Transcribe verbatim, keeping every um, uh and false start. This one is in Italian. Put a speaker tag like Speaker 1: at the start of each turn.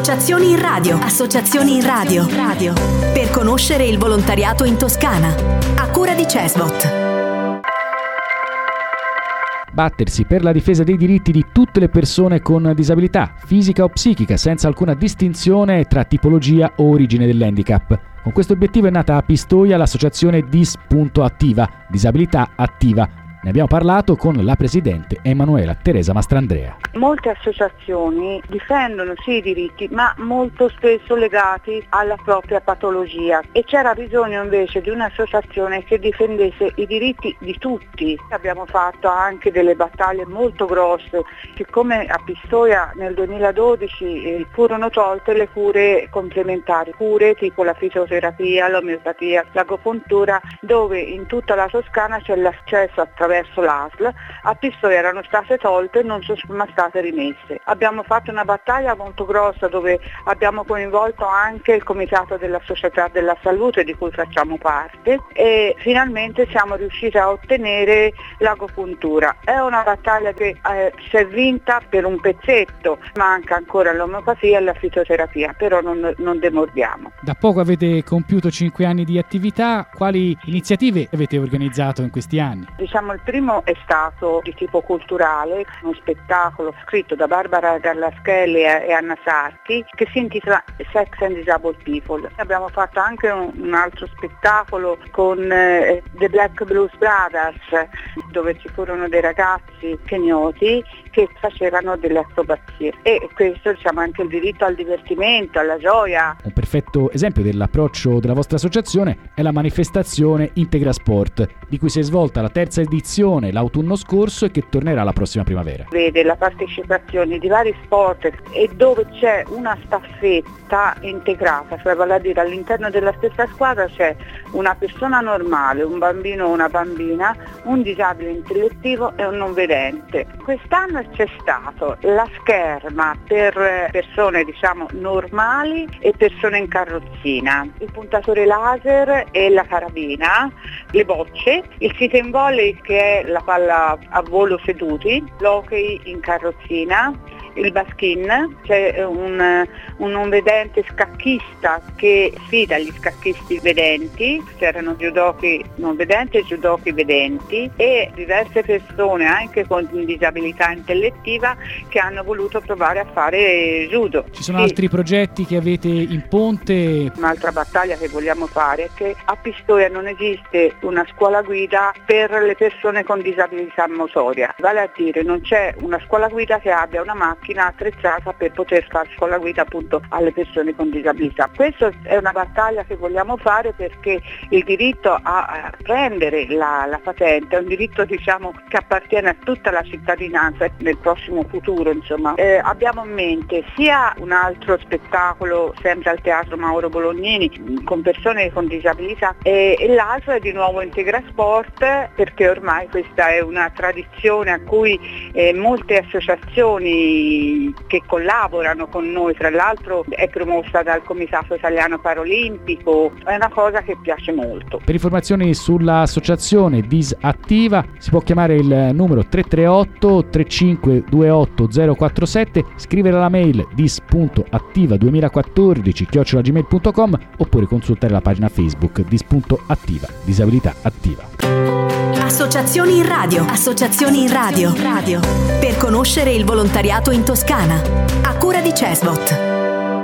Speaker 1: Associazioni in radio. Associazioni in radio. Radio. Per conoscere il volontariato in Toscana. A cura di Cesbot.
Speaker 2: Battersi per la difesa dei diritti di tutte le persone con disabilità, fisica o psichica, senza alcuna distinzione tra tipologia o origine dell'handicap. Con questo obiettivo è nata a Pistoia l'associazione Dis.attiva, Disabilità Attiva. Ne abbiamo parlato con la presidente Emanuela Teresa Mastrandrea.
Speaker 3: Molte associazioni difendono sì i diritti, ma molto spesso legati alla propria patologia, e c'era bisogno invece di un'associazione che difendesse i diritti di tutti. Abbiamo fatto anche delle battaglie molto grosse, siccome a Pistoia nel duemiladodici eh, furono tolte le cure complementari, cure tipo la fisioterapia, l'omeopatia, l'agopuntura, dove in tutta la Toscana c'è l'accesso attraverso verso l'A S L, a Pistoia erano state tolte e non sono mai state rimesse. Abbiamo fatto una battaglia molto grossa dove abbiamo coinvolto anche il Comitato della Società della Salute di cui facciamo parte, e finalmente siamo riusciti a ottenere l'agopuntura. È una battaglia che eh, si è vinta per un pezzetto, manca ancora l'omeopatia e la fitoterapia, però non, non demordiamo.
Speaker 2: Da poco avete compiuto cinque anni di attività, quali iniziative avete organizzato in questi anni?
Speaker 3: Diciamo il primo è stato di tipo culturale, uno spettacolo scritto da Barbara Gallaschelli e Anna Sarchi che si intitola Sex and Disabled People. Abbiamo fatto anche un, un altro spettacolo con eh, The Black Blues Brothers, dove ci furono dei ragazzi kenyoti che facevano delle acrobazie, e questo diciamo anche il diritto al divertimento, alla gioia.
Speaker 2: Un perfetto esempio dell'approccio della vostra associazione è la manifestazione Integra Sport, di cui si è svolta la terza edizione l'autunno scorso e che tornerà la prossima primavera.
Speaker 3: Vede la partecipazione di vari sport e dove c'è una staffetta integrata, cioè vale a dire all'interno della stessa squadra c'è una persona normale, un bambino o una bambina, un disabile intellettivo e un non vedente. Quest'anno c'è stato la scherma per persone diciamo normali e persone in carrozzina, il puntatore laser e la carabina, le bocce, il sit and volley che è la palla a volo seduti, l'hockey in carrozzina, il baskin, c'è un, un non vedente scacchista che sfida gli scacchisti vedenti, c'erano judoki non vedenti e judoki vedenti, e diverse persone anche con disabilità intellettiva che hanno voluto provare a fare judo.
Speaker 2: Ci sono
Speaker 3: sì.
Speaker 2: altri progetti che avete in ponte?
Speaker 3: Un'altra battaglia che vogliamo fare è che a Pistoia non esiste una scuola guida per le persone con disabilità motoria, vale a dire non c'è una scuola guida che abbia una macchina attrezzata per poter fare scuola guida appunto alle persone con disabilità. Questa è una battaglia che vogliamo fare perché il diritto a prendere la, la patente è un diritto diciamo che appartiene a tutta la cittadinanza nel prossimo futuro, insomma. Eh, abbiamo in mente sia un altro spettacolo sempre al Teatro Mauro Bolognini con persone con disabilità e, e l'altro è di nuovo Integra Sport, perché ormai questa è una tradizione a cui eh, molte associazioni che collaborano con noi, tra l'altro è promossa dal Comitato Italiano Paralimpico, è una cosa che piace molto.
Speaker 2: Per informazioni sull'associazione Disattiva si può chiamare il numero tre tre otto tre cinque due otto zero quattro sette, scrivere alla mail dis.attiva duemilaquattordici chiocciola gmail punto com oppure consultare la pagina Facebook dis.attiva, disabilità attiva.
Speaker 1: Associazioni in radio. Associazioni in radio. Radio. Per conoscere il volontariato in Toscana. A cura di Cesbot.